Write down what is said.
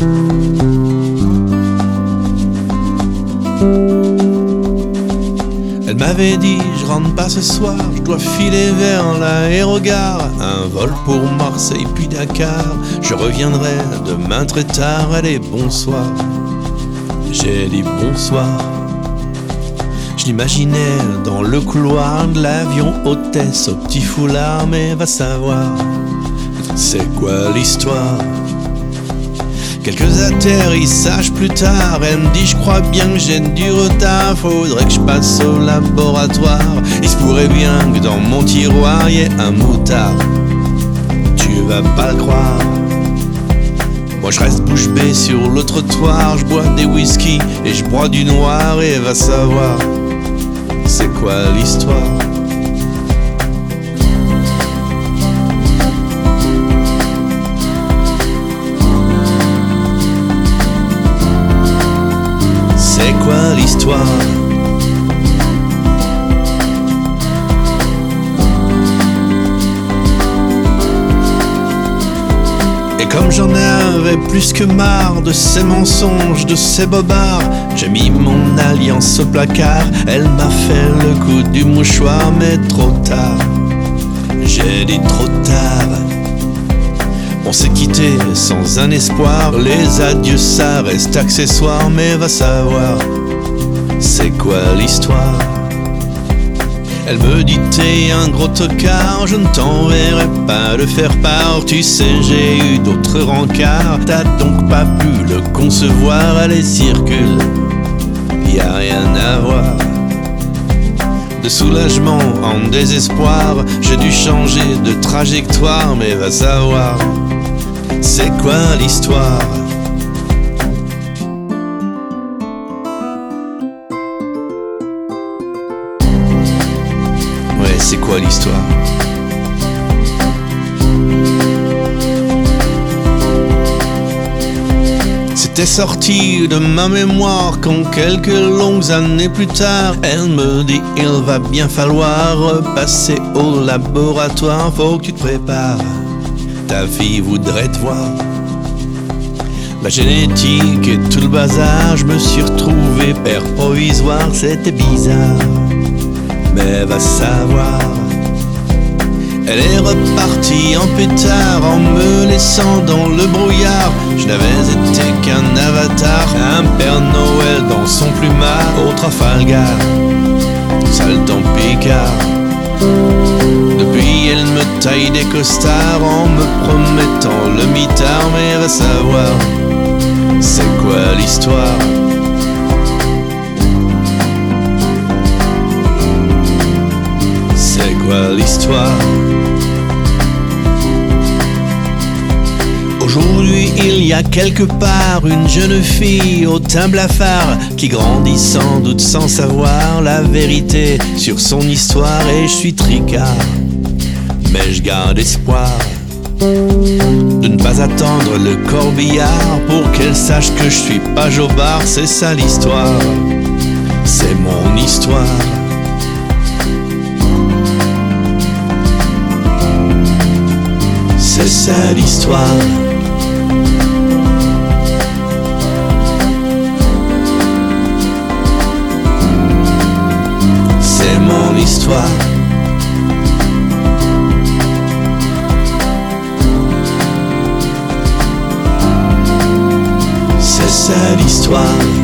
Elle m'avait dit, je rentre pas ce soir, je dois filer vers l'aérogare. Un vol pour Marseille puis Dakar, je reviendrai demain très tard. Allez, bonsoir. J'ai dit bonsoir. Je l'imaginais dans le couloir de l'avion hôtesse au petit foulard, mais va savoir, c'est quoi l'histoire? Quelques atterrissages plus tard, elle me dit je crois bien que j'ai du retard, faudrait que je passe au laboratoire. Il se pourrait bien que dans mon tiroir y ait un moutard. Tu vas pas le croire. Moi je reste bouche bée sur le trottoir, je bois des whisky et je bois du noir, et va savoir, c'est quoi l'histoire? C'est quoi l'histoire? Et comme j'en avais plus que marre de ces mensonges, de ces bobards, j'ai mis mon alliance au placard. Elle m'a fait le coup du mouchoir, mais trop tard. J'ai dit trop tard. On s'est quitté sans un espoir, les adieux ça reste accessoire, mais va savoir, c'est quoi l'histoire? Elle me dit t'es un gros tocard, je ne t'enverrai pas le faire part. Tu sais j'ai eu d'autres rencarts, t'as donc pas pu le concevoir. Allez circule, y a rien à voir. De soulagement en désespoir, j'ai dû changer de trajectoire, mais va savoir, c'est quoi l'histoire? Ouais, c'est quoi l'histoire? C'était sorti de ma mémoire quand quelques longues années plus tard, elle me dit il va bien falloir repasser au laboratoire. Faut que tu te prépares, ta fille voudrait te voir. La génétique et tout le bazar, je me suis retrouvé père provisoire. C'était bizarre, mais va savoir. Elle est repartie en pétard en me laissant dans le brouillard. Je n'avais été qu'un avatar, un Père Noël dans son plumard au Trafalgar, sale temps Picard. Depuis elle me taille des costards en me promettant le mitard, mais va savoir, c'est quoi l'histoire? C'est quoi l'histoire? Aujourd'hui il y a quelque part une jeune fille au teint blafard qui grandit sans doute sans savoir la vérité sur son histoire. Et je suis tricard, mais je garde espoir de ne pas attendre le corbillard pour qu'elle sache que je suis pas jobard. C'est ça l'histoire, c'est mon histoire. C'est ça l'histoire. C'est mon histoire. C'est ça l'histoire.